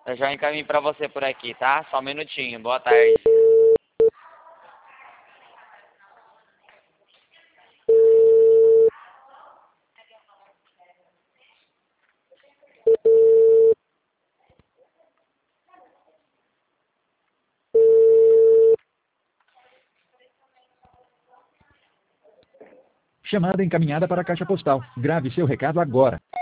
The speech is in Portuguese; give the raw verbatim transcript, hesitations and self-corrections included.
Eu já encaminho pra você por aqui, tá? Só um minutinho. Boa tarde. Chamada encaminhada para a caixa postal. Grave seu recado agora.